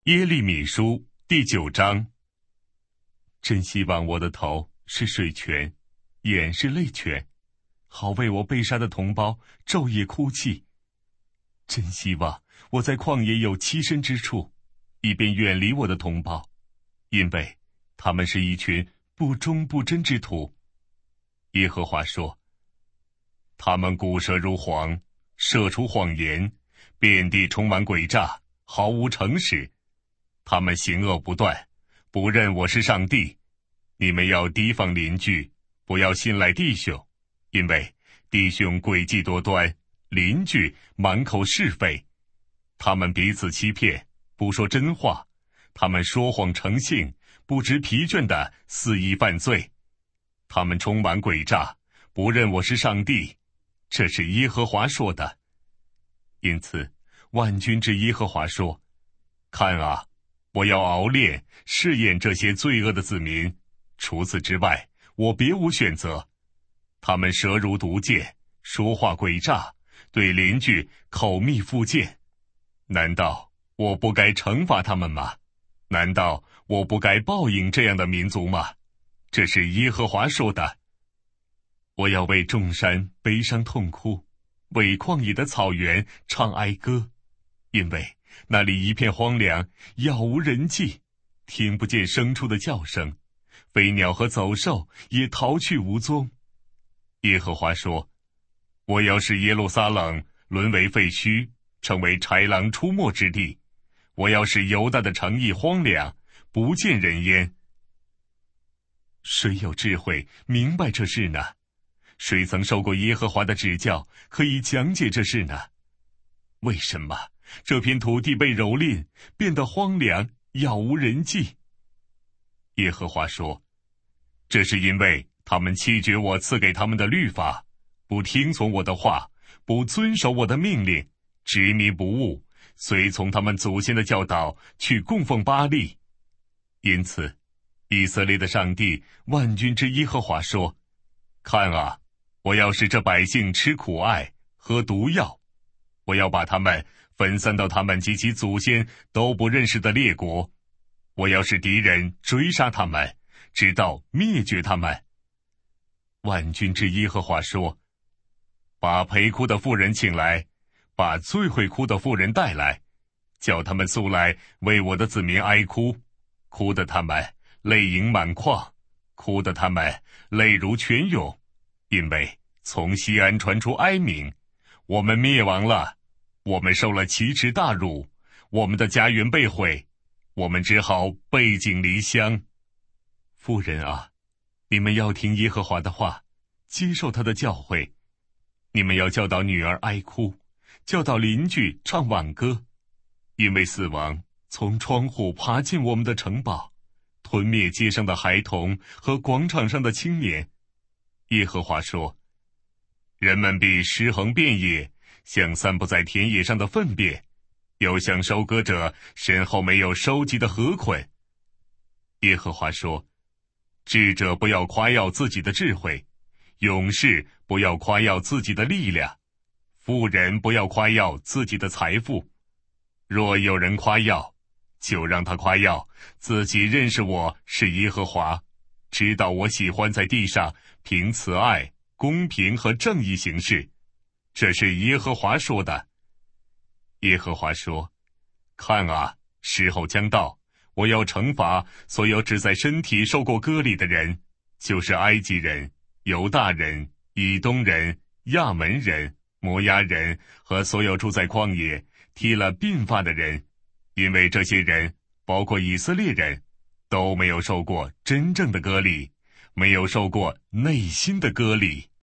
耶利米书第9章。真希望我的头是水泉，眼是泪泉，好为我被杀的同胞昼夜哭泣。真希望我在旷野有栖身之处，以便远离我的同胞，因为他们是一群不忠不贞之徒。耶和华说：他们骨舌如簧，射出谎言，遍地充满诡诈，毫无诚实。他们行恶不断，不认我是上帝。你们要提防邻居，不要信赖弟兄，因为弟兄诡计多端，邻居满口是非。他们彼此欺骗，不说真话，他们说谎成性，不知疲倦地肆意犯罪。他们充满诡诈，不认我是上帝。这是耶和华说的。因此万军之耶和华说：看啊，我要熬炼试验这些罪恶的子民，除此之外我别无选择。他们舌如毒箭，说话诡诈，对邻居口蜜腹剑。难道我不该惩罚他们吗？难道我不该报应这样的民族吗？这是耶和华说的。我要为众山悲伤痛哭，为旷野的草原唱哀歌，因为那里一片荒凉，杳无人迹，听不见牲畜的叫声，飞鸟和走兽也逃去无踪。耶和华说：我要使耶路撒冷沦为废墟，成为豺狼出没之地。我要使犹大的城邑荒凉，不见人烟。谁有智慧明白这事呢？谁曾受过耶和华的指教，可以讲解这事呢？为什么这片土地被蹂躏，变得荒凉，杳无人迹？耶和华说：这是因为他们弃绝我赐给他们的律法，不听从我的话，不遵守我的命令，执迷不悟，随从他们祖先的教导去供奉巴力。因此以色列的上帝万军之耶和华说：看啊，我要使这百姓吃苦艾，喝毒药。我要把他们分散到他们及其祖先都不认识的列国。我要使敌人追杀他们，直到灭绝他们。万军之耶和华说：把陪哭的妇人请来，把最会哭的妇人带来，叫他们素来为我的子民哀哭，哭得他们泪盈满眶，哭得他们泪如泉涌。因为从西安传出哀鸣，我们灭亡了，我们受了奇耻大辱，我们的家园被毁，我们只好背井离乡。妇人啊，你们要听耶和华的话，接受他的教诲。你们要教导女儿哀哭，教导邻居唱挽歌，因为死亡从窗户爬进我们的城堡，吞灭街上的孩童和广场上的青年。耶和华说：人们必尸横遍野，像散布在田野上的粪便，又像收割者身后没有收集的禾捆。耶和华说：智者不要夸耀自己的智慧，勇士不要夸耀自己的力量，富人不要夸耀自己的财富。若有人夸耀，就让他夸耀自己认识我是耶和华，知道我喜欢在地上凭慈爱、公平和正义行事。这是耶和华说的。耶和华说：看啊，时候将到，我要惩罚所有只在身体受过割礼的人，就是埃及人、犹大人、以东人、亚门人、摩押人和所有住在旷野剃了鬓发的人，因为这些人，包括以色列人，都没有受过真正的割礼，没有受过内心的割礼。